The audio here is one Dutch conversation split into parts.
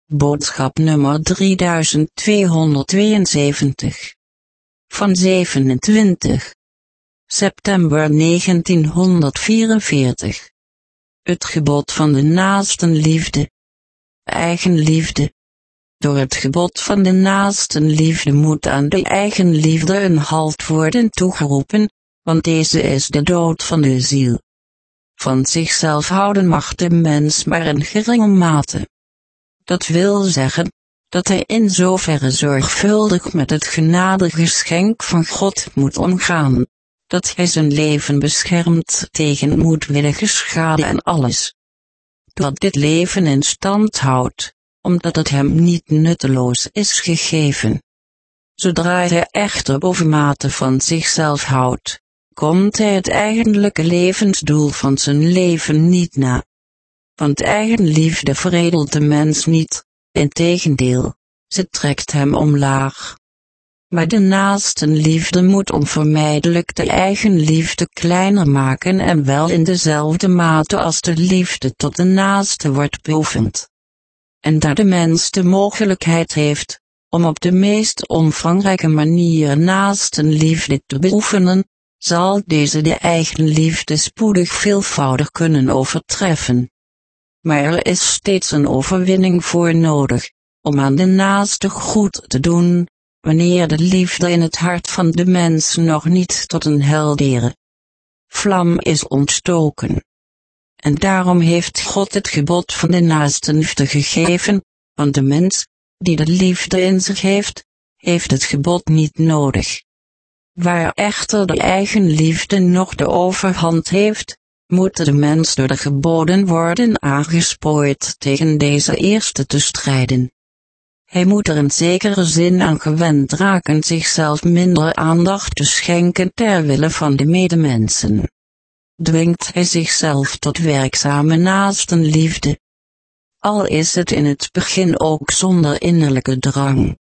Boodschap nummer 3272. Van 27 september 1944. Het gebod van de naastenliefde. Eigenliefde. Door het gebod van de naastenliefde moet aan de eigenliefde een halt worden toegeroepen, want deze is de dood van de ziel. Van zichzelf houden mag de mens maar in geringe mate. Dat wil zeggen, dat hij in zoverre zorgvuldig met het genadegeschenk van God moet omgaan, dat hij zijn leven beschermt tegen moedwillige schade en alles. Dat dit leven in stand houdt, omdat het hem niet nutteloos is gegeven. Zodra hij echter bovenmate van zichzelf houdt, komt hij het eigenlijke levensdoel van zijn leven niet na. Want eigenliefde veredelt de mens niet, integendeel, ze trekt hem omlaag. Maar de naastenliefde moet onvermijdelijk de eigenliefde kleiner maken en wel in dezelfde mate als de liefde tot de naaste wordt beoefend. En daar de mens de mogelijkheid heeft, om op de meest omvangrijke manier naastenliefde te beoefenen, zal deze de eigenliefde spoedig veelvoudig kunnen overtreffen. Maar er is steeds een overwinning voor nodig, om aan de naaste goed te doen, wanneer de liefde in het hart van de mens nog niet tot een heldere vlam is ontstoken. En daarom heeft God het gebod van de naastenliefde gegeven, want de mens, die de liefde in zich heeft, heeft het gebod niet nodig. Waar echter de eigenliefde nog de overhand heeft, moet de mens door de geboden worden aangespoord tegen deze eerste te strijden. Hij moet er in zekere zin aan gewend raken zichzelf minder aandacht te schenken ter wille van de medemensen. Dwingt hij zichzelf tot werkzame naastenliefde. Al is het in het begin ook zonder innerlijke drang.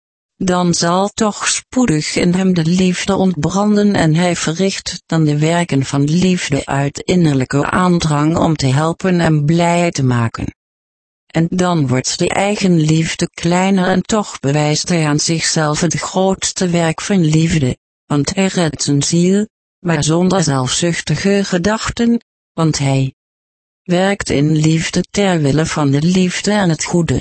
Dan zal toch spoedig in hem de liefde ontbranden en hij verricht dan de werken van liefde uit innerlijke aandrang om te helpen en blij te maken. En dan wordt de eigenliefde kleiner en toch bewijst hij aan zichzelf het grootste werk van liefde, want hij redt zijn ziel, maar zonder zelfzuchtige gedachten, want hij werkt in liefde ter wille van de liefde en het goede.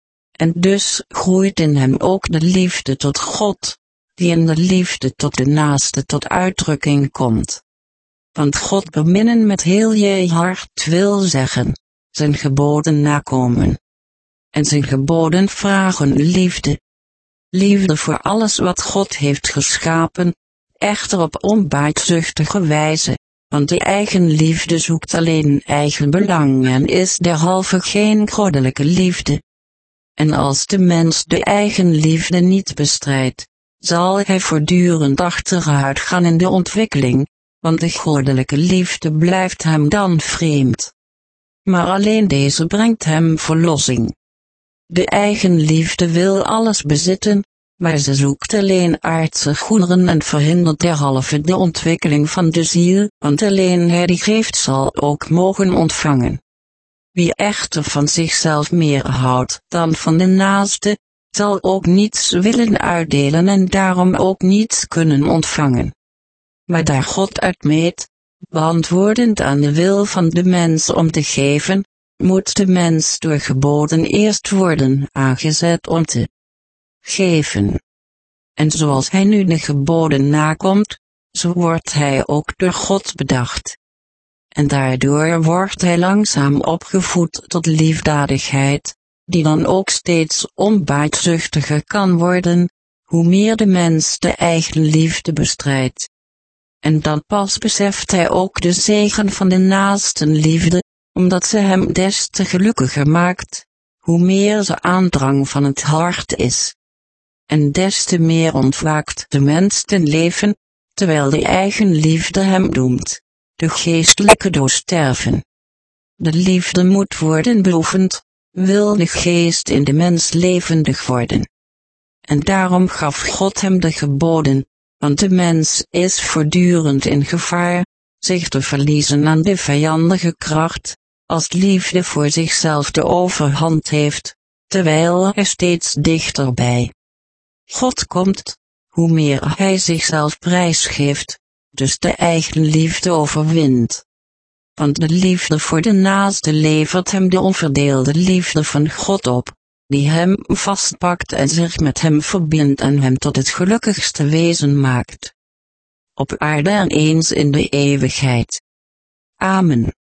En dus groeit in hem ook de liefde tot God, die in de liefde tot de naaste tot uitdrukking komt. Want God beminnen met heel je hart wil zeggen, zijn geboden nakomen. En zijn geboden vragen liefde. Liefde voor alles wat God heeft geschapen, echter op onbaatzuchtige wijze, want de eigenliefde zoekt alleen eigen belang en is derhalve geen goddelijke liefde. En als de mens de eigenliefde niet bestrijdt, zal hij voortdurend achteruit gaan in de ontwikkeling, want de goddelijke liefde blijft hem dan vreemd. Maar alleen deze brengt hem verlossing. De eigenliefde wil alles bezitten, maar ze zoekt alleen aardse goederen en verhindert derhalve de ontwikkeling van de ziel, want alleen hij die geeft zal ook mogen ontvangen. Wie echter van zichzelf meer houdt dan van de naaste, zal ook niets willen uitdelen en daarom ook niets kunnen ontvangen. Maar daar God uitmeet, beantwoordend aan de wil van de mens om te geven, moet de mens door geboden eerst worden aangezet om te geven. En zoals hij nu de geboden nakomt, zo wordt hij ook door God bedacht. En daardoor wordt hij langzaam opgevoed tot liefdadigheid, die dan ook steeds onbaatzuchtiger kan worden, hoe meer de mens de eigen liefde bestrijdt. En dan pas beseft hij ook de zegen van de naastenliefde, omdat ze hem des te gelukkiger maakt, hoe meer ze aandrang van het hart is. En des te meer ontwaakt de mens ten leven, terwijl de eigen liefde hem doemt, de geestelijke dood sterven. De liefde moet worden beoefend, wil de geest in de mens levendig worden. En daarom gaf God hem de geboden, want de mens is voortdurend in gevaar, zich te verliezen aan de vijandige kracht, als liefde voor zichzelf de overhand heeft, terwijl hij steeds dichterbij God komt, hoe meer hij zichzelf prijsgeeft, dus de eigenliefde overwint. Want de liefde voor de naaste levert hem de onverdeelde liefde van God op, die hem vastpakt en zich met hem verbindt en hem tot het gelukkigste wezen maakt. Op aarde en eens in de eeuwigheid. Amen.